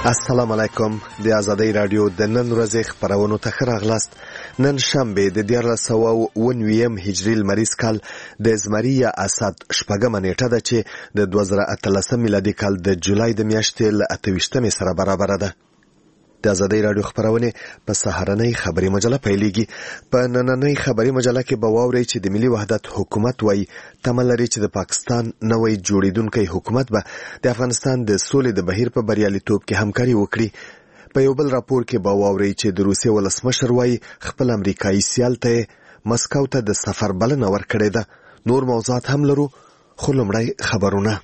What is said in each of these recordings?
السلام علیکم. د آزادۍ رادیو د نن ورځې خبرونو ته ښه راغلاست. نن شنبه د 1409 هجري لمریز کال د زمري یا اسد شپږمه نیټه ده چې د 2013 میلادي کال د جولای د میاشتې له 28 سره برابر ده. د آزادۍ رادیو خبرونه په سهارنۍ خبري مجله پیلېږي. په نننۍ خبري مجله کې به واورئ چې د ملي وحدت حکومت وایي تمه لري چې د پاکستان نوی جوړیدونکی حکومت به د افغانستان د سولې د بهیر په بریالیتوب کې همکاري وکړي. په یو بل راپور کې به واورئ چې د روسیې ولسمشر وایي خپل امریکایي سیال ته مسکو ته د سفر بلنه ورکړې ده. نور موضوعات هم لرو، خو لومړی خبرونه.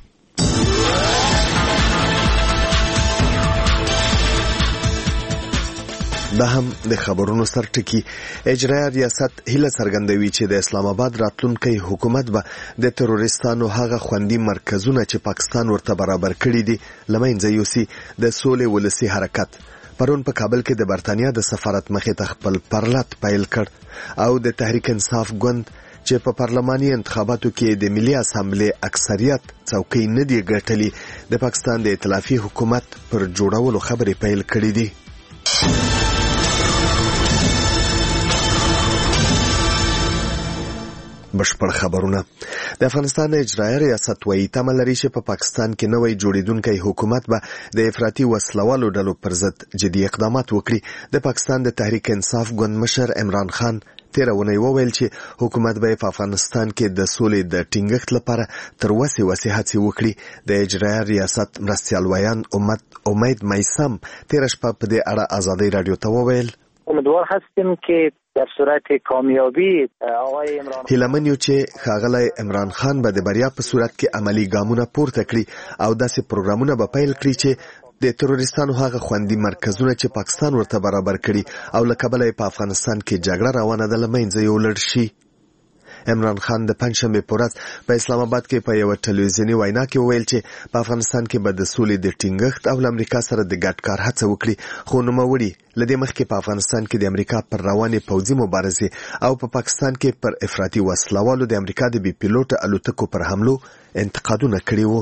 دا هم د خبرونو سرټکی. اجرایه ریاست هیله څرګندوي چې د اسلام آباد راتلونکي حکومت به د تروریستانو هغه خوندي مرکزونه چې پاکستان ورته برابر کړی دي لمنځه یوسي. د سولې ولسی حرکت پرون په کابل کې د برتانیا د سفارت مخې ته خپل پرلط پیل کړ او د تحریک انصاف ګوند چې په پارلماني انتخاباتو کې د ملي اسامبلې اکثریت څوکۍ نه دی ګټلې د پاکستان د ائتلافي حکومت پر جوړولو خبرې پیل کړې دي. بشپړ خبرونه. د افغانستان اجرایه ریاست وایي تمه لري چې په پاکستان کې نوی جوړیدونکی حکومت به د افراطي وسلوالو ډلو پر ضد جدي اقدامات وکړي. د پاکستان د تحریک انصاف ګوند مشر عمران خان تیره اونۍ وویل چې حکومت به په افغانستان کې د سولې د ټینګښت لپاره تر وسې هڅې وکړي. د اجرایه ریاست مرستیال ویان امید میسم تیره شپه په دې اړه آزادۍ رادیو ته وویل امیدوار هستیم که در صورت کامیابی آقای عمران هیلمن یو چې ښاغلی عمران خان به د بریا په صورت کې عملی ګامونه پورته کړي او داسې پروګرامونه به پیل کړي چې د تروریستانو هغه خوندي مرکزونه چې پاکستان ورته برابر کړي او له کبله په افغانستان کې جګړه روانه ده لمنځه یوړل شي. عمران خان د پنځشنبه په ورځ په اسلام آباد کې په یو ټلویزیوني وینا کې وویل چې په افغانستان کې به د سولې د ټینګښت او امریکا سره د ګډ کار هڅه وکړي. خو نوموړي لدې مخکې په افغانستان کې د امریکا پر روانې پوځي مبارزې او په پاکستان کې پر افراطي وسلوالو د امریکا د بي پیلوټ الوتکو پر حملو انتقادونه کړي وو.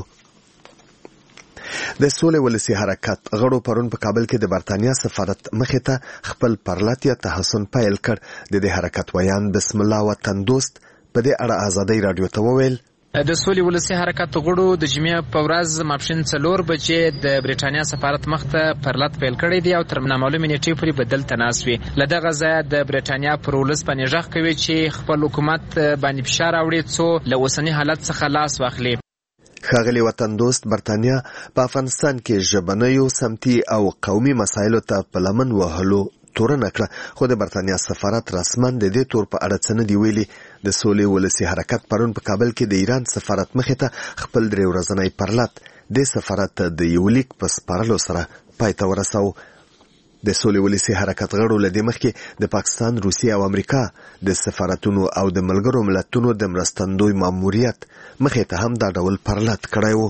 د سولې ولسی حرکت غړو پرون په کابل کې د برتانیا سفارت مخې ته خپل پرلط یا تحسن پیل کړ. د دې حرکت ویان بسم الله وطن دوست په دې اړه آزادۍ رادیو ته وویل د سولې ولسی حرکت غړو د جمعې په ورځ ماپښین 4 بجې د برېټانیا سفارت مخ ته پرلط پیل کړی دی او تر نامعلومې نیټې پورې بدل تناس وي. له دغه ځایه د برېټانیا پر ولس باندې غږ کوي چې خپل حکومت باندې فشار راوړي څو له اوسني حالت څخه لاس واخلي. ښاغلی وطن دوست برتانیا په افغانستان کې ژبنیو سمتي او قومي مسایلو ته په لمن وهلو تورنه کړه، خو د برتانیا سفارت رسماً د دې تور په اړه څه نه دی ویلي. د سولې ولسی حرکت پرون په کابل کې د ایران سفارت مخې ته خپل 3 ورځنی پرلط د سفارت د یو لیک په سپارلو سره پای ته ورساو. د سولې ولسی حرکت غړو له دې مخکې د پاکستان، روسیې او امریکا د سفارتونو او د ملګرو ملتونو د مرستندوی ماموریت مخې ته هم دا ډول پرلط کړی و.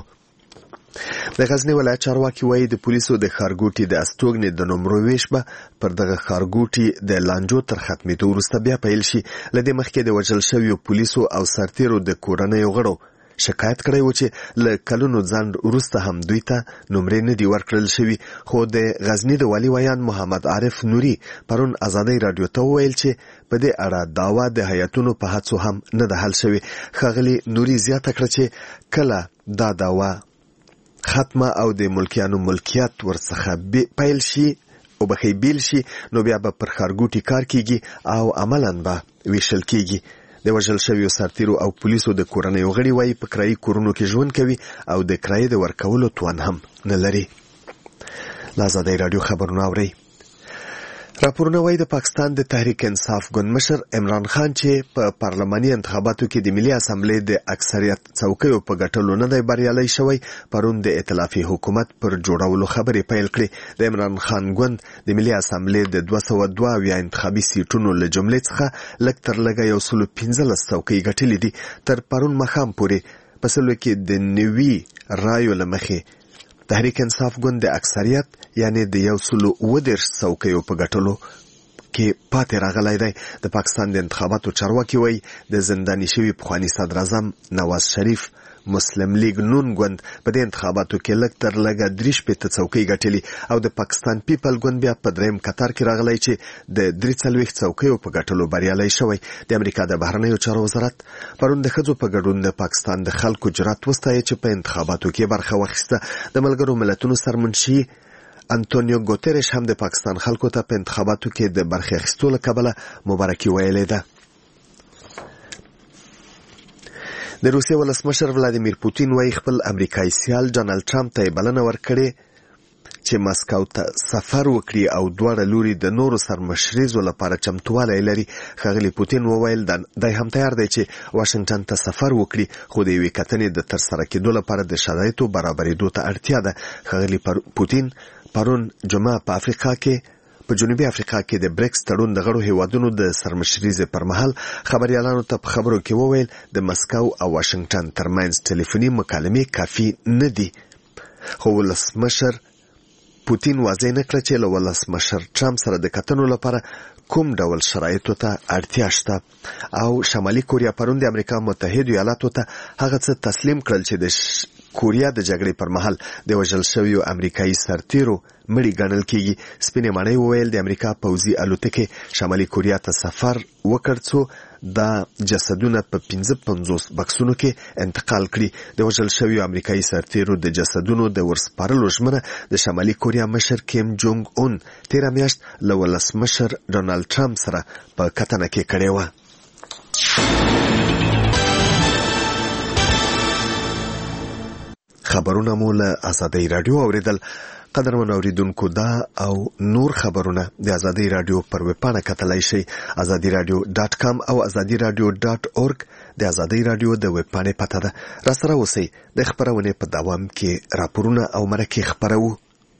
د غزنی ولایت چارواکي وایي د پولیسو د ښارګوټي د استوګنې د نمرو ویش به پر دغه ښارګوټي د لانجو تر ختمېدو وروسته بیا پیل شي. له دې مخکې د وژل شویو پولیسو او سرتیرو د کورنیو غړو شکایت کړی و چې له کلونو ځنډ وروسته هم دوی ته نمرې نه دي ورکړل شوي. خو د غزنی د والي ویان محمد عارف نوري پرون آزادۍ رادیو ته وویل چې په دې اړه دعوا د هیئتونو په هڅو هم نه ده حل شوې. ښاغلي نوري زیاته کړه چې کله دا دعوا ختمه او د ملکیانو ملکیت ورڅخه پیل شي او بخې بیل شي نو بیا به پر ښارګوټي کار کیږي او عملاً به ویشل کیږي. د وژل شویو سرتیرو او پولیسو د کورنیو غړي وایي په کرایي کورونو کې ژوند کوي او د کرایې د ورکولو توان هم نه لري. له آزادۍ رادیو خبرونه اورئ. راپورونه وایي د پاکستان د تحریک انصاف ګوند مشر عمران خان چې په پارلماني انتخاباتو کې د ملي اسامبلې د اکثریت څوکیو په ګټلو نه دی بریالی شوی، پرون د ائتلافي حکومت پر جوړولو خبرې پیل کړې. د عمران خان ګوند د ملي اسامبلې د 202 انتخابي سیټونو له جملې څخه لږ تر لږه 115 څوکۍ ګټلې دي. تر پرون ماښام پورې په سلو کې د 90 رایو له مخې تحریک انصاف ګوند د اکثریت یعنی د 130 څوکیو په ګټلو کې پاتې راغلی دی. د پاکستان د انتخاباتو چارواکي وایي د زنداني شوي پخواني صدراعظم نواز شریف مسلم لیگ نون ګوند په دې انتخاباتو کې لږ تر لږه 3 څوکۍ ګټلې او د پاکستان پیپل ګوند بیا په دریم قطار کې راغلی چې د 43 څوکیو په ګټلو بریالی شوی. د امریکا د بهرنیو چارو وزارت پرون د ښځو په ګډون د پاکستان د خلکو جرأت وستایه چې په انتخاباتو کې برخه واخیسته. د ملګرو ملتونو سرمنشي انټونیو ګوتریش هم د پاکستان خلکو ته په انتخاباتو کې د برخې اخیستو له کبله مبارکي ویلې ده. د روسیې ولسمشر ولادیمیر پوتین وايي خپل امریکایي سیال ډانلډ ټرمپ ته بلنه ورکړې چې مسکو ته سفر وکړي او دواړه لوري د نورو سرمشریزو لپاره چمتوالی لري. ښاغلي پوتین وویل دی هم تیار دی چې واشنګټن ته سفر وکړي، خو د یوې کتنې د ترسره کېدو لپاره د شرایطو برابرېدو ته اړتیا ده. ښاغلي پوتین پرون جمعه په جنوبي افریقا کې د بریکس تړون د غړو هیوادونو د سرمشریزې پر مهال خبريالانو ته په خبرو کې وویل د مسکو او واشنګټن ترمنځ ټلیفوني مکالمې کافي نه دي. خو ولسمشر پوتین واضح نه کړ چې له ولسمشر ټرمپ سره د کتنو لپاره کوم ډول شرایطو ته اړتیا شته او شمالي کوریا پرون د امریکا متحده ایالاتو ته هغه څه تسلیم کړل چې د کوریا د جګړې پر مهال د وژل شویو امریکایي سرتیرو مړي ګڼل کېږي. سپینې ماڼۍ وویل د امریکا پوځي الوتکې شمالي کوریا ته سفر وکړ څو دا جسدونه په 55 بکسونو کې انتقال کړي. د وژل شویو امریکایي سرتیرو د جسدونو د ورسپارلو ژمنه د شمالي کوریا مشر کیم جونګ اون تیره میاشت له ولسمشر ډونالډ ټرمپ سره په کتنه کې کړې وه. خبرونه مو له ازادۍ رادیو اوریدل. قدرمن اوریدونکو دا او نور خبرونه د ازادۍ رادیو پر ویبپاڼه کتلای شئ azadiradio.com او azadiradio.org. د ازادۍ رادیو د ویبپاڼې پته ده. راسره اوسئ. د خبرونې په دوام کې راپورونه او مرکې خبرو.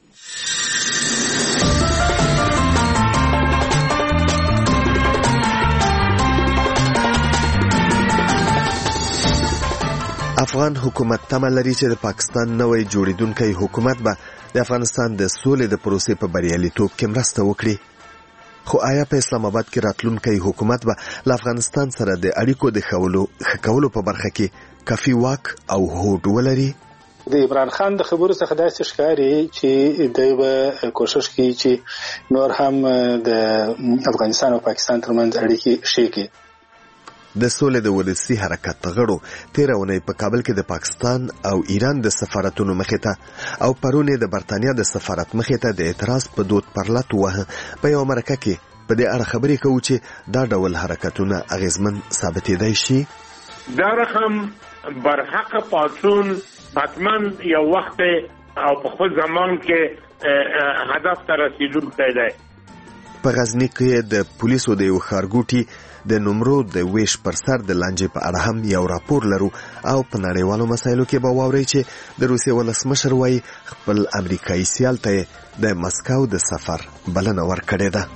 افغان حکومت تمه لري چې د پاکستان نوی جوړیدونکی حکومت به د افغانستان د سولې د پروسې په بریالیتوب کې مرسته وکړي. خو آیا په اسلام آباد کې راتلونکی حکومت به له افغانستان سره د اړیکو د ښه کولو په برخه کې کافي واک او هوډ ولري؟ د عمران خان د خبرو څخه داسې ښکاري چې دوی به کوشش کوي چې نور هم د افغانستان او پاکستان ترمنځ اړیکې ښې کړي. د سولې د ولسي حرکت غړو تېره اونۍ په کابل کې د پاکستان او ایران د سفارتونو مخې ته او پرون د برتانیا د سفارت مخې ته د اعتراض په دود پرلط ووهه. په یوه مرکه کې په دې اړه خبرې کوو چې دا ډول حرکتونه اغیزمن ثابتېدای شي. دا رقم برحق پاڅون حتما یو وخت او په خپل زمان کې هدف ته رسیدونکی دی. په غزني کې د پولیسو د یو ښارګوټي د نمرو د ویش پر سر د لانجې په اړه هم یو راپور لرو او په نړیوالو مسایلو کې به واورئ چې د روسیې ولسمشر وایي خپل امریکایي سیال ته د مسکو د سفر بلنه ورکړې ده.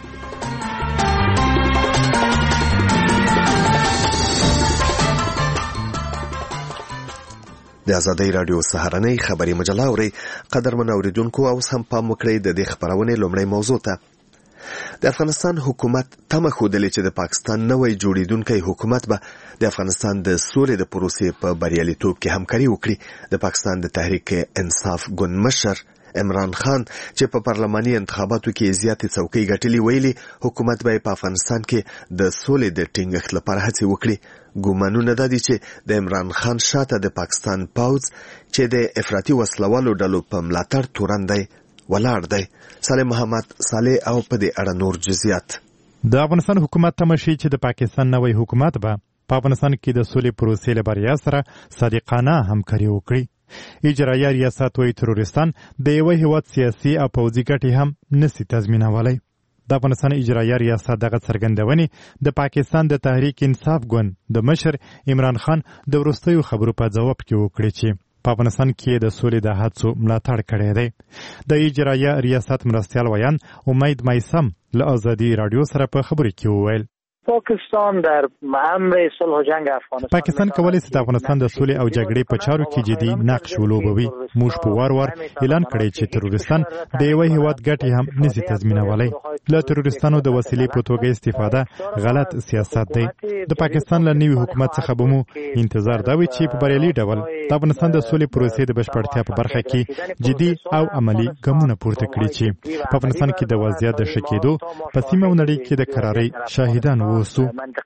د ازادۍ رادیو سهارنۍ خبري مجله اورئ. قدرمن اوریدونکو اوس هم پام وکړئ د دې خبرونې لومړۍ موضوع ته. د افغانستان حکومت تمه ښودلې چې د پاکستان نوی جوړیدونکی حکومت به د افغانستان د سولې د پروسې په بریالیتوب کې همکاري وکړي. د پاکستان د تحریک انصاف ګوند مشر عمران خان چې په پارلماني انتخاباتو کې زیاتې څوکۍ ګټلې ویلي حکومت به په افغانستان کې د سولې د ټینګښت لپاره هڅې وکړي. ګومانونه دا دي چې د عمران خان شاته د پاکستان پوځ چې د افراطي وسلوالو ډلو په ملاتړ تورن دی ولاړ دی. صالح محمد صالح او په دې اړه نور جزئیات. د افغانستان حکومت تمه شي چې د پاکستان نوی حکومت به په افغانستان کې د سولې پروسې له بریا سره صادقانه همکاري وکړي. اجرایه ریاست وایي تروریستان د یوه هیواد سیاسي او پوځي ګټې هم نسي تضمینولی. د افغانستان اجرایه ریاست دغه څرګندونې د پاکستان د تحریک انصاف ګوند د مشر عمران خان د وروستیو خبرو په ځواب کې وکړي چې په افغانستان کې د سولې د هڅو ملاتړ کړی دی. د اجرایه ریاست مرستیال ویان امید مایسم له ازادي رادیو سره په خبرې کې وویل پاکستان در امر صلح و جنگ افغانستان پاکستان کولی شي د افغانستان د سولې او جګړې په چارو کې جدي نقش ولوبوي. موږ په وار اعلان کړی چې تروریستان د یو هیواد ګټې هم نشي تضمینولای. له تروریستانو د وسیلې په توګه استفاده غلط سیاست دی. د پاکستان له نوي حکومت څخه به مو انتظار دا وي چې په بریالي ډول د افغانستان د سولې پروسې د بشپړتیا په برخه کې جدي او عملی ګامونه پورته کړي چې په افغانستان کې د وضعیت د ښه کېدو په سیمه او نړۍ کې د قرارۍ شاهدان ووسو.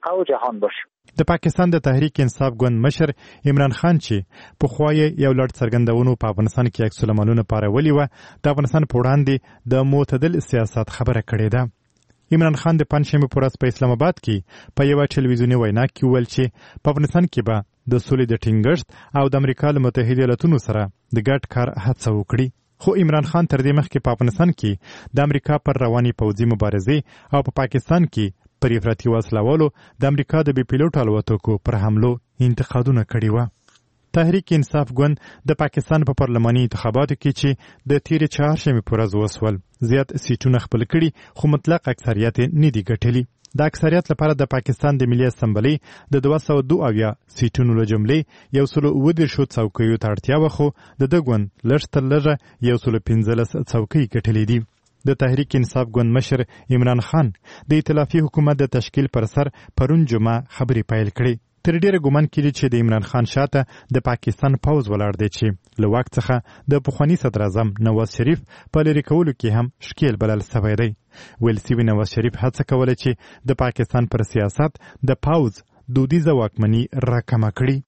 د پاکستان د تحریک انصاف ګوند مشر عمران خان چې په خوایې یو لړ څرګندونو په افغانستان کې عکس العملونه پارولي و د افغانستان په وړاندې د معتدل سیاست خبره کړې ده. عمران خان د پنځشنبې په ورځ په اسلام آباد کې په یوه ټلویزیوني وینا کې وویل چې په افغانستان کې به د سولې د ټینګښت او د امریکا له متحده ایالاتونو سره د ګډ کار هڅه وکړي. خو عمران خان تر دې مخکې په افغانستان کې د امریکا پر رواني پوځي مبارزې او په پاکستان کې پر افراطي وسلوالو د امریکا د بي پیلوټ الوتکو پر حملو انتقادونه کړي وو. تحریک انصاف ګوند د پاکستان په پارلماني انتخاباتو کې چې د تیرې چهارشنبې په ورځ وسول زیات سیټونه خپل کړي خو مطلق اکثریت نه دي ګټلي. د اکثریت لپاره د پاکستان د ملي اسمبلی د 202 سیټونو له جملې 110 څوکیو ته اړتیا وه خو د دې ګوند لږ تر لږه 115 څوکۍ ګټلې دي. د تحریک انصاف ګوند مشر عمران خان د ائتلافي حکومت د تشکیل پر سر پرون جمعه خبرې پیل کړې. تر ډیره ګومان کېږي چې د عمران خان شاته د پاکستان پوځ ولاړ دی چې له واک څخه د پخواني صدر اعظم نواز شریف په لرې کولو کې هم ښکیل بلل سوی دی. ویل سوي نواز شریف هڅه کوله چې د پاکستان پر سیاست د پوځ دودیزه واکمني راکمه کړي.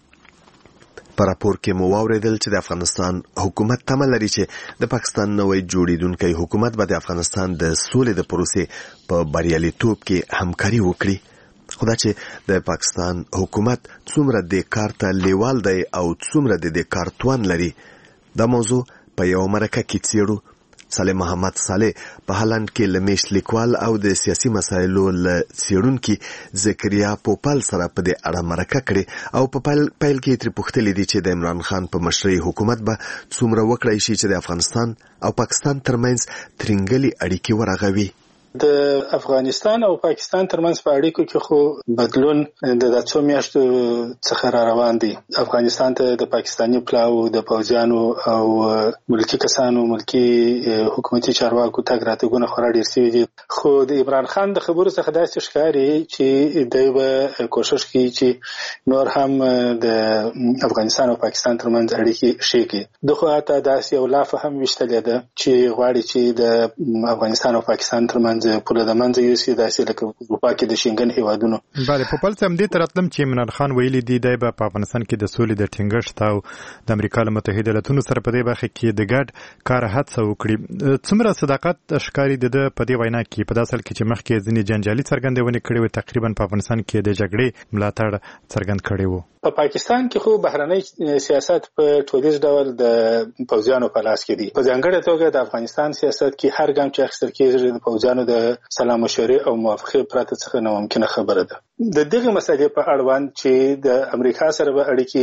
په راپور کې مو واوریدل چې د افغانستان حکومت تمه لري چې د پاکستان نوې جوړیدونکي حکومت به د افغانستان د سولې د پروسې په بریالیتوب کې همکاري وکړي. خو دا چې د پاکستان حکومت څومره د کار ته لیوال دی او څومره د کار توان لري دا موضوع په یو مرکه کې څیړو. صالح محمد صالح په هالند کې لمیش لیکوال او د سیاسي مسایلو له څیړونکي زکریا پوپل سره په دې اړه مرکه کړې او په پیل کې تر پوښتلې دي چې د عمران خان په مشرۍ حکومت به څومره وکړای شي چې د افغانستان او پاکستان ترمنځ ترنګلي اړیکې ورغوي. د افغانستان او پاکستان ترمنځ په اړیکو کې خو بدلون د څو میاشتو څخه را روان دی. افغانستان ته د پاکستاني پلاو د پوځیانو او ملکی کسانو ملکی حکومتي چارواکو تګ راتګونه خورا ډیر شوي دي. خو د عمران خان د خبرو څخه داسې ښکاري چې دوی به کوشش کوي چې نور هم د افغانستان او پاکستان ترمنځ اړیکې ښې کړي. دغه حتی داسې یو لافه هم ویشتلې ده چې غواړي چې د افغانستان او پاکستان ترمنځ پوله د منځه یوسي داسې لکه اروپا کې د شینګن هیوادونو. بله په پل څه همدې ته راتلم چې عمران خان ویلي دي دی به په افغانستان کې د سولې د ټینګښت او د امریکا له متحده ایالاتونو سره په دې برخه کې د ګډ کار هڅه وکړي. څومره صداقت ښکاري د په دې وینا کې په داسې حال کې چې مخکې ځینې جنجالي څرګندونې کړې وې تقریبا په افغانستان کې د جګړې ملاتړ څرګند کړی و. په پاکستان کې خو بهرنی سیاست په ټولیز ډول د پوځیانو په لاس کې دی. په ځانګړې توګه د افغانستان سیاست کې هر ګام چې اخیستل کېږي د پوځیانو د سلا مشورې او موافقې پرته څخه ناممکنه خبره ده. د دغه مسلې په اړوند چې د امریکا سره به اړیکې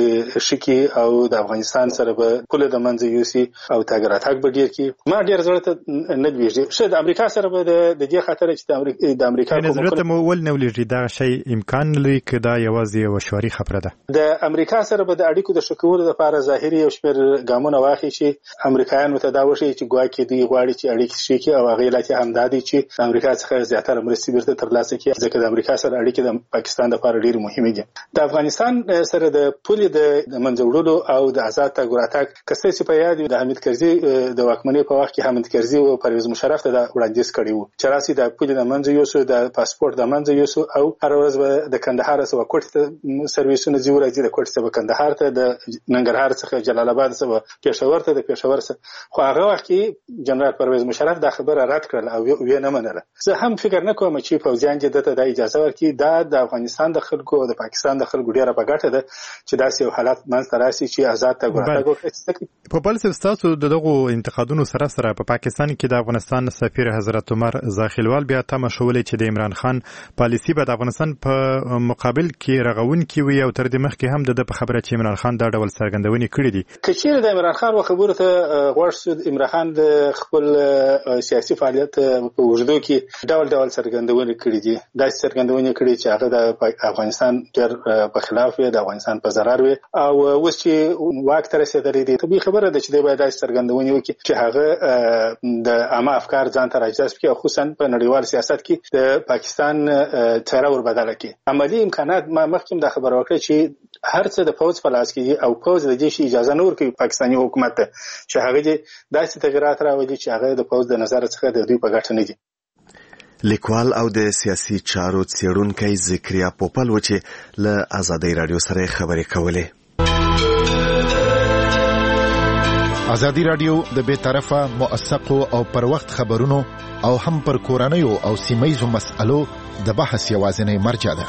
شکی او د افغانستان سره به پوله د منځه یوسي او تګ راتګ به ډیر کی ما ډیر زړه ته نه لويږي. شه د امریکا سره به د دې خاطر چې د امریکا نظرته مو ول نه ولې دا شی امکان لري چې دا یوازې وشوري خبره ده. د امریکا سره به د اړیکو د شکولو لپاره ظاهري او شمیر ګامونه واخلي چې امریکایانو ته دا وشي چې ګواکې دی غواړي چې اړیکې شي کې او هغه لکه همدادي چې امریکا څخه زیاتره مرستې ورته ترلاسه کړي ځکه د امریکا سره اړیکې د پاکستان لپاره ډېر مهمه دي. د افغانستان سره د پولې د منځه وړلو او د آزاد تګ راتګ کسې چې په یاد د حامد کرزي د واکمنۍ په وخت کې حامد کرزي او پرویز مشرف ته د وړاندیز کړی وو چې راسي د پولې د منځه یوسو د پاسپورت د منځه یوسو او هر ورځ به د کندهار څخه کوټ ته سرویسونه زیور راځي د کوټ څخه کندهار ته د ننګرهار څخه جلال آباد څخه پېښور ته د پېښور څخه. خو هغه وخت کې جنرال پرویز مشرف دا خبره رد کړل او وی نه منله. زه هم فکر نه کوم چې پوځیان دې ته د اجازه ورکړي دا د افغانستان د خلکو او د پاکستان د خلکو ډیره په ګټه ده چې داسې یو حالت منځته راشي چې آزاد تګ راتګ وکړي. په بل څه تاسو دغه انتقادونو سره په پاکستان کې د افغانستان سفیر حضرت عمر زاخیلوال بیا تم شولې چې د عمران خان پالیسی به د افغانستان په مقابل کې رغون کې وي او تر دې مخکې هم د خبره چې عمران خان دا ډول څرګندونې کړې دي. کچېره د عمران خان خبرو ته غوږ شو، عمران خان د خپل سیاسي فعالیت په وجودو کې ډول څرګندونې کړې دي. دا څرګندونې کړې چې هغه د افغانستان ډېر په خلاف وي، د افغانستان په ضرر وي او اوس چې واک ته رسېدلی دی طبیعي خبره ده چې دی باید داسې څرګندونې وکړي چې هغه د عامه افکار ځان ته راجذب کړي او خصوصا په نړیوال سیاست کې د پاکستان څېره وربدله کړي. عملي امکانات ما مخکې دا خبره وکړه چې هر څه د پوځ په لاس کې دي او پوځ د دې شي اجازه نه ورکوي پاکستاني حکومت ته چې هغه داسې تغیرات راوړي چې هغه د پوځ د نظر څخه د دوی په ګټه نه دي. لیکوال او د سیاسي چارو څېړونکی ذکریا پوپل و چې له ازادۍ رادیو سره خبرې کولې. ازادي رادیو د بې طرفه موثقو او پر وخت خبرونو او هم پر کورنیو او سیمه‌یزو مسألو د بحث یوازینی مرجع ده.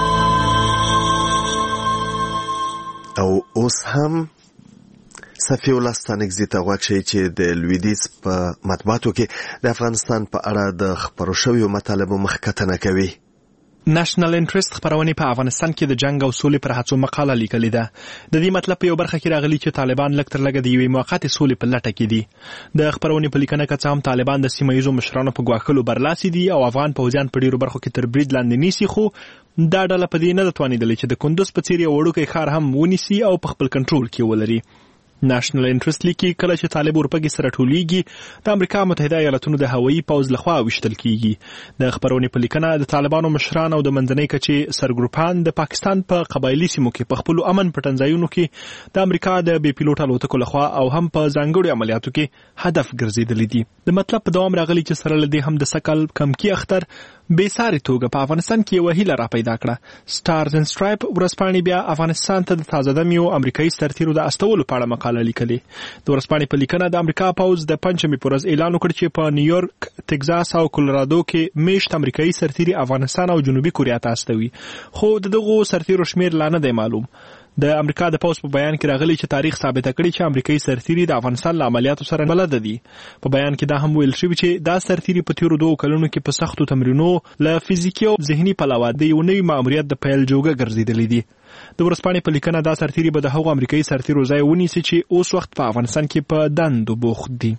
او اوس هم صفی الله ستانکزی ته غواړي چې د لویدیځ په مطبوعاتو کې د افغانستان په اړه د خبرو شویو مطالبو مخکتنه کوي. نېشنل انټرست خبرونه په افغانستان کې د جنگ او سولې پر هڅو مقاله لیکلې ده. د دې مطلب په یو برخه کې راغلي چې طالبان لږ تر لږه د یوې موقتې سولې په لټه کې دي. د خبرونې په لیکنه کې هم طالبان د سیمه‌یزو مشرانو په ګواښلو برلاسي دي او افغان پوځیان په ډیرو برخو کې تر برید لاندې نیسي، خو دا ډله په دې نه توانېدلې چې د کندوز په څیر یو وړوکی ښار هم ونیسي او په خپل کنټرول کې ولري. نېشنل انټرست لیکي کله چې طالب اورپګي سره ټولېږي د امریکا متحده ایالاتونو د هوایي پوځ لخوا وشتل کیږي. د خبرونې په لیکنه د طالبانو مشران او د منځنۍ کچې سرګروپان د پاکستان په قبایلي سیمو کې په خپل امن پټنځایونو کې د امریکا د بي پیلوټ الوتکو لخوا او هم په ځانګړو عملیاتو کې هدف ګرځېدلې دي. د مطلب په دوام راغلي چې سره لدی هم د سکل کمکی اختر بې ساري توګه په افغانستان کې یو هیله را پیدا کړه. سټارز اینډ سټرایپ ورځپاڼې بیا افغانستان ته د تازه دمیو امریکایي سرتیرو د استولو په اړه مقاله لیکلې. د ورځپاڼې په لیکنه د امریکا پوځ د پنځمې په ورځ اعلان وکړ چې په نیویورک، تگزاس او کولورادو کې میشت امریکایي سرتیري افغانستان او جنوبي کوریا ته استوي، خو دغه سرتیرو شمیر لا نه دی معلوم. د امریکا د پوځ په بیان کې راغلی چې تاریخ ثابته کړي چې امریکایي سرتیري د افغانستان له عملیاتو سره بلد دي. په بیان کې دا هم ویل شوی چې دا سرتیري په تیرو 2 کلونو کې په سختو تمرینونو له فزیکي او ذهني پلوه د یو نوي ماموریت د پیل جوګه ګرځېدلې دي. د ورځپاڼې په لیکنه دا سرتیري به د هغو امریکایي سرتیرو ځای ونیسي چې اوس وخت په افغانستان کې په دندو بوخت دي.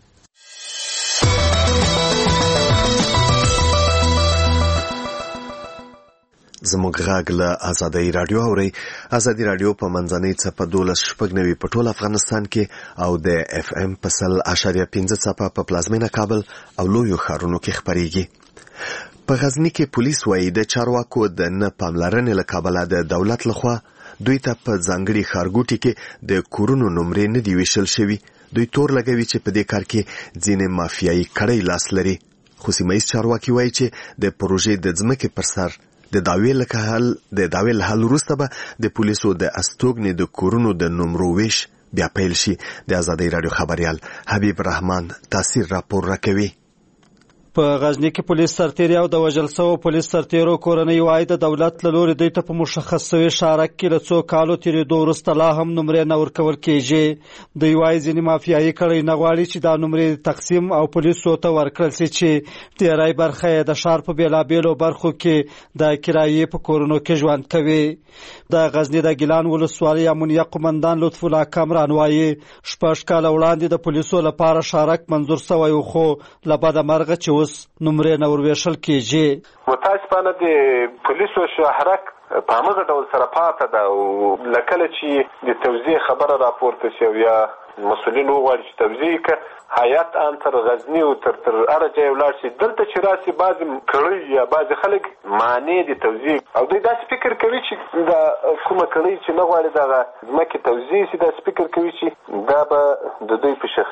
زموږ غږ له ازادۍ رادیو اورئ. ازادۍ رادیو په منځنۍ څپه 12.9 په ټول افغانستان کې او د اف ام په 100.5 څپه په پلازمینه کابل او لویو ښارونو کې خپرېږي. په غزني کې پولیس وایي د چارواکو د نه پاملرنې له کبله د دولت لخوا دوی ته په ځانګړي ښارګوټي کې د کورونو نمرې نه دي ویشل شوي. دوی تور لګوي چې په دې کار کې ځینې مافیایي کړۍ لاس لري. خو سیمه‌ییز چارواکي وایي چې د پروژې د ځمکې پر سر د دعوې له حل وروسته به د پولیسو د استوګنې د کورونو د نمرو ویش بیا پیل شي. د ازادۍ رادیو خبریال حبیب رحمان تاثیر راپور راکوي. په غزنی کې پولیس سرتیري او د وژل شوو پولیس سرتیرو کورنۍ وایي د دولت له لوري دوی ته په مشخص شوي شارک کې له څو کالو تېرېدو وروسته لا هم نمرې نه ورکول کېږي. دوی وایي ځینې مافیایي کړۍ نه غواړي چې دا نمرې تقسیم او پولیسو ته ورکړل شي چې ډېری برخه یې د ښار په بېلابېلو برخو کې د کرایې په کورونو کې ژوند کوي. د غزني د ګیلان ولسوالۍ امنیه قمندان لطف الله کامران وایي 6 کاله وړاندې د پولیسو لپاره شارک منظور شوی و، خو له بده مرغه چې اوس نمرې نه ورویشل کېږي. متاسفانه د پولیسو شهرک په همغه ډول سره پاته ده او لکله چې د توزیع خبره راپورته شي یا مسؤلین وغواړي چې توزیع کړي هیات ان تر غزنی او تر هر ځای ولاړ شي. دلته چې راسي بعض کړي یا بعض خلک معنی د توزیع او دوی داسې فکر کوي چې دا کومه کړي چې نه غواړي دغه ځمکې توزیع شي، داسې فکر کوي چې دا به د دوی په شخصي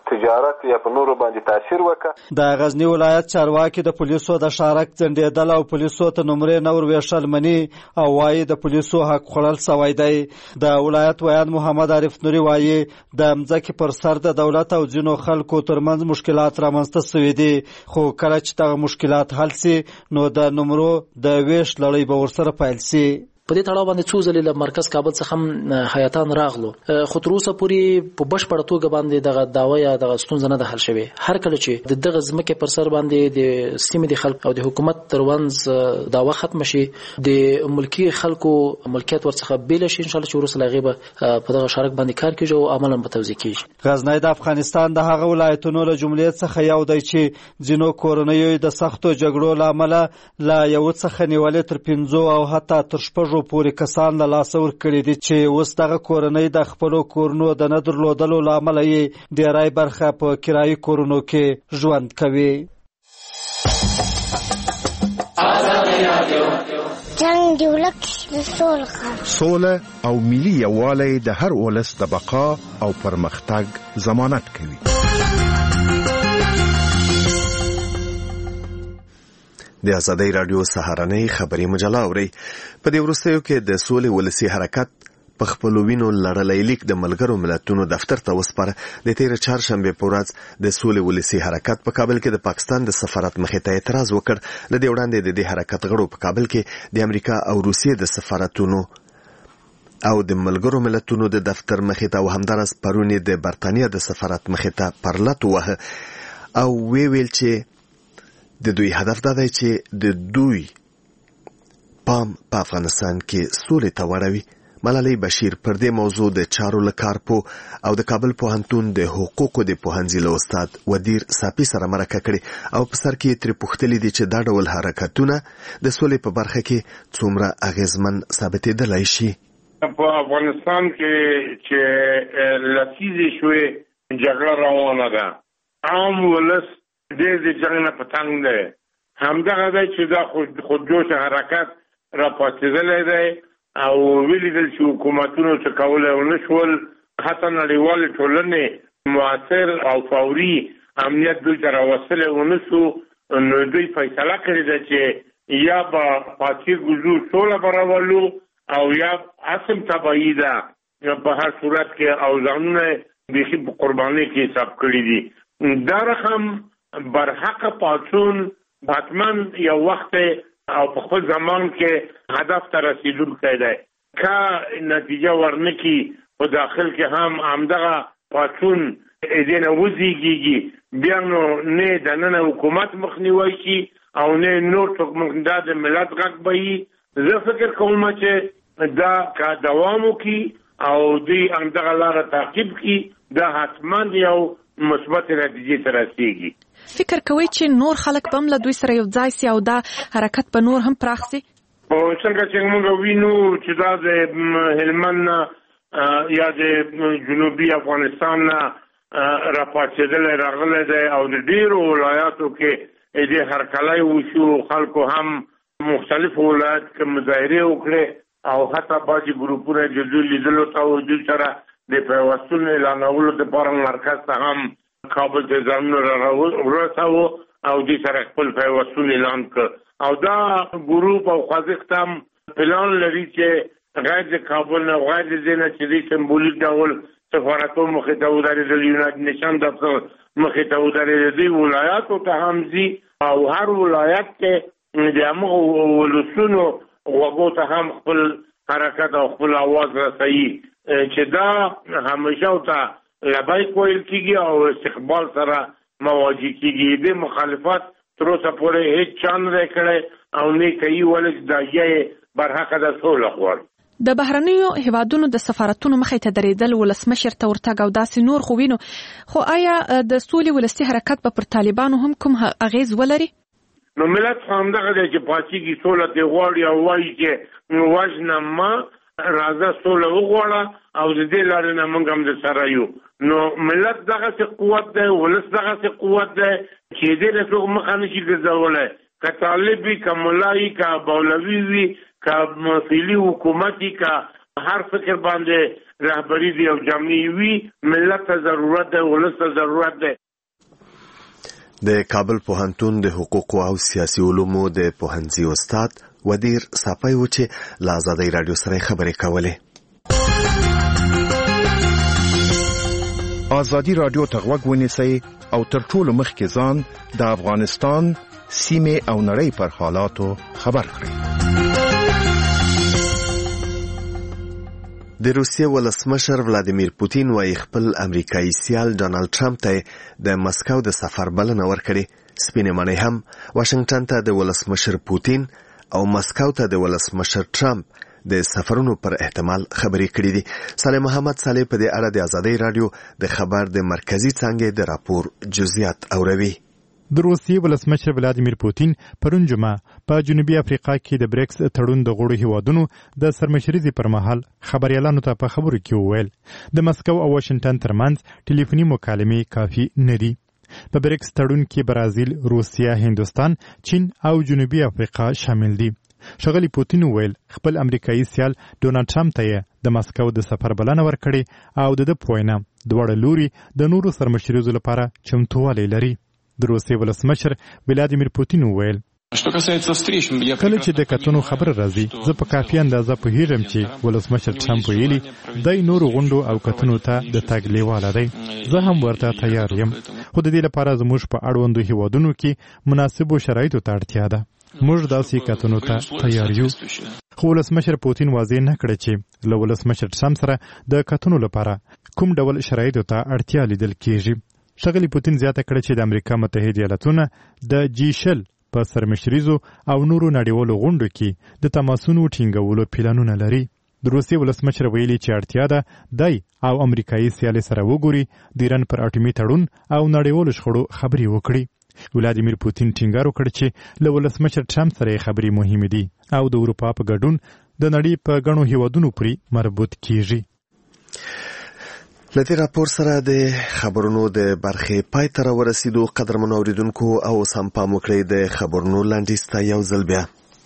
تجارت یا په نورو باندې تاثیر وکړ. د غزنی ولایت چارواکي د پولیسو د شارک ځنډېدل او پولیسو ته نمرې نه ورویشل مني او وایي د پولیسو حق خوړل سوی دی. د ولایت ویان محمد عارف نوري وایي د مځکې پر سر د دولت او ځینو خلکو ترمنځ مشکلات رامنځته سوي دي، خو کله چې دغه مشکلات حل سي نو د نمرو د ویش لړۍ به ورسره پیل سي. په دې تړاو باندې څو ځلې له مرکز کابل څخه هم حیاتان راغلو، خو تر اوسه پورې په بشپړه توګه باندې دغه دعوه یا دغه ستونزه نه ده حل شوې. هر کله چې دغه ځمکې پر سر باندې د سیمې د خلکو او د حکومت ترمنځ دعوه ختم شي، د ملکی خلکو ملکیت ورڅخه بیل شي، ان شاء الله چې وروسته له هغې به په دغه شارک باندې کار کیږي او عملاً به توزیع کیږي. غزنی د افغانستان د هغه ولایتونو له جملې څخه یو دی چې ځینو کورنیو د سختو جګړو له امله له یو څخه نیولې تر 5 او حتی تر 6 پورې کسان له لاسه ورکړي دي چې اوس دغه کورنۍ د خپلو کورونو د نه درلودلو له امله یې ډېری برخه په کرایي کورونو کې ژوند کوي. جنګ د ولس سوله او ملي یووالی د هر ولس د بقا او پرمختګ ضمانت کوي. د ازادۍ راډیو سهارنۍ خبري مجله اوري. په دې وروستیو کې د سولې ولسي حرکت په خپلو وینو لړلی لیک د ملګرو ملتونو دفتر ته وسپاره. د تېره چهارشنبې په ورځ د سولې ولسي حرکت په کابل کې د پاکستان د سفارت مخې ته اعتراض وکړ. له دې وړاندې د دې حرکت غړو په کابل کې د امریکا او روسیې د سفارتونو او د ملګرو ملتونو د دفتر مخې ته او همداراز پرون د برتانیا د سفارت مخې ته پرلط ووهه او ویل چې د دوی هدف دا دی چې د دوی پام په افغانستان کې سولې ته واړوي. ملالۍ بشیر پر دې موضوع د چارو له کارپو او د کابل پوهنتون د حقوقو د پوهنځي له استاد ودیر صافي سره مرکه کړې او په سر کې ترې پوښتلي دي چې دا ډول حرکتونه د سولې په برخه کې څومره اغیزمن ثابتېدلی شي. په افغانستان کې چې لسیزې شوې جګړه روانه ده، عام ولس د جنګ نه پتنګ دی، همدغه دی چې دا خودجوش حرکت را پاتېدلی دی او ولیدل چې حکومتونو څه کولی ونه شول، حتی نړیوالې ټولنې مؤثر او فوري امنیت دوی ته راوستلی ونه شو، نو دوی فیصله کړې ده چې یا به پاتېږو سوله به راولو او یا اصل تباهي ده په هر صورت کې، او ځانونه بیخي په قربانۍ کې حساب کړي دي. دا رقم برحق پاڅون حتماً یو وخت او په خپل زمان کې هدف ته رسیدونکی دی. که نتیجه ورنکي په داخل کې هم همدغه پاڅون دې نه وزېږېږي، بیا نو نه دننه حکومت مخنیوی شي او نه نور څوک دا د ملت غږ به وي. زه فکر کوم چې دا که دوام وکړي او دوی همدغه لاره تعقیب کړي، دا حتماً یو مثبت نتیجې ته رسیږي. فکر کوئ چې نور خلک به هم له دوی سره یو ځای سي او دا حرکت به نور هم پراخ سي؟ څنګه چې موږ وینو چې دا د هلمند نه یا د جنوبي افغانستان نه راپاڅېدلی راغلی دی او د ډېرو ولایاتو کې دې هرکلی وشو، خلکو هم مختلفو ولایت کې مظاهرې وکړې او حتی بعضې ګروپونه د دوی لیدلو ته او دوی سره د پیوستون اعلانولو دپاره مرکز ته هم کابل ته ځانونه ورسوو او دوی سره خپل پیوستون اعلان کړ. او دا ګروپ او خوځښت هم پلان لري چې غیر د کابل نه غیر د دې نه چې دوی سمبولیک ډول سفارتونو مخې ته ودرېدل، یونایټډ نیشن دفتر مخې ته ودرېدل، دوی ولایاتو ته هم ځي او هر ولایت کې د همغو ولسونو غوږو ته هم خپل حرکت او خپل اواز رسوي چې دا همیشه ته لبیک ویل کېږي او استقبال سره مواجه کېږي. د مخالفت تر اوسه پورې هیڅ چا نه دی کړی او نه کوي، ولې چې دا یې برحقه ده سوله غواړي. د بهرنیو هیوادونو د سفارتونو مخې ته درېدل، ولسمشر ته ورتګ او داسې نور خو وینو، خو آیا د سولې ولسي حرکت به پر طالبانو هم کوم اغیز ولري؟ نو ملت همدغه دی چې پاڅېږي سوله ترې غواړي او وایي چې وژنه ما راځه سوله وغواړه او د دې لارې نه موږ هم د سره یو. نو ملت دغسې قوت دی، ولس دغسې قوت دی چې دې نه څوک مخه نشي ګرځولی، که طالب وي، که ملا وي، که مولوي وي، که فعلي حکومت وي، که هر فکر باندې رهبری دی او جمعیوي ملت ته ضرورت ده ولس ته ضرورت ده. د کابل پوهنتون د حقوقو او سیاسي علومو د پوهنځي استاد ودیر صافی و چې له ازادۍ راډیو سره خبرې کولې. ازادي راډیو ته غوږ ونیسئ او تر ټولو مخکې ځان د افغانستان سیمې او نړۍ پر حالاتو خبر کړئ. د روسیې ولسمشر ولادیمیر پوتین وايي خپل امریکایي سیال ډانلډ ټرمپ ته د مسکو د سفر بلنه ورکړې. سپینې ماڼۍ هم واشنگټن ته د ولسمشر پوتین او مسکو ته د ولسمشر ټرمپ د سفرونو پر احتمال خبرې کړې دي. صالح محمد صالح په دې اړه د ازادۍ راډیو د خبر د مرکزی څانګې د راپور جزئیات اوروي. د روسیې ولسمشر ولادیمیر پوتین پرون جمعه په جنوبي افریقا کې د بریکس تړون د غړو هیوادونو د سرمشريزي پر مهال خبريالانو ته په خبرو کې وویل د مسکو او واشنگټن ترمنځ ټلیفوني مکالمې کافي نه دي. په بریکس تړون کې برازیل، روسیا، هندوستان، چین او جنوبي افریقا شامل دي. ښاغلي پوتین وویل خپل امریکایي سیال ډونالډ ټرمپ ته د مسکو د سفر بلنه ورکړې او د پوینه دواړه لوري د نورو سرمشريزو لپاره چمتووالی لري. د روسیې ولسمشر ولادیمیر پوتین وویل کله چې د کتنو خبر راځي زه په کافي اندازه پوهیږم چې ولسمشر ټرمپ ویلي دی نورو غونډو او کتنو ته د تګ لیواله دی. زه هم ورته تیار یم خو د دې لپاره زموږ په اړوندو هیوادونو کې مناسبو شرایطو ته اړتیا ده. موږ داسې کتنو ته تیار یو. خو ولسمشر پوتین واضح نه کړی چې له ولسمشر ټرمپ سره د کتنو لپاره کوم ډول شرایطو ته اړتیا لیدل کیږي. ښاغلي پوتین زیاته کړه چې د امریکا متحده ایالاتونه د G20 په سرمشريزو او نورو نړیوالو غونډو کې د تماسونو ټینګولو پلانونه لري. د روسیې ولسمشر ویلي چې اړتیا ده دی او امریکایي سیالي سره وګوري د ایران پر اټومي تړون او نړیوالو شخړو خبرې وکړي. ولادیمیر پوتین ټینګار وکړ چې له ولسمشر ټرمپ سره خبرې مهمه دي او د اروپا په ګډون د نړۍ په غنو هیوادونو پورې مربوط کیږي. لدې راپور سره د خبرونو د برخې پای ته ورسېدو. قدرمنو اوریدونکو او سم پام وکړئ د خبرونو لاندې ستا یو ځل بیا.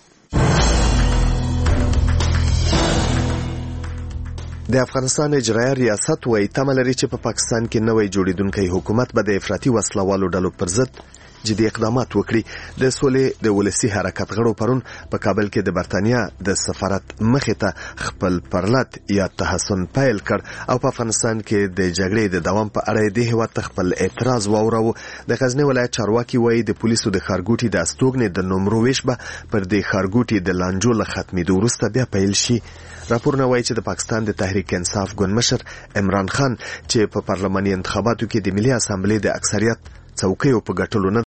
د افغانستان اجرایه ریاست وايي تمه لري چې په پاکستان کې نوی جوړیدونکی حکومت به د افراطي وسلوالو ډلو پر ضد جدي اقدامات وکړي. د سولې د ولسی حرکت غړو پرون په کابل کې د برتانیا د سفارت مخې ته خپل پرلط یا تحسن پیل کړ او په افغانستان کې د جګړې د دوام په اړه د هیواد خپل اعتراض واوراوه. د غزنی ولایت چارواکي وایي د پولیسو د خارګوټي د استوګنې د نمرو ویش به پر د خارګوټي د لانجو له ختمېدو وروسته بیا پیل شي. راپورونه وایي چې د پاکستان د تحریک انصاف ګوند مشر عمران خان چې په پارلماني انتخاباتو کې د ملي اسامبلې د اکثریت څوکیو په ګټلو نه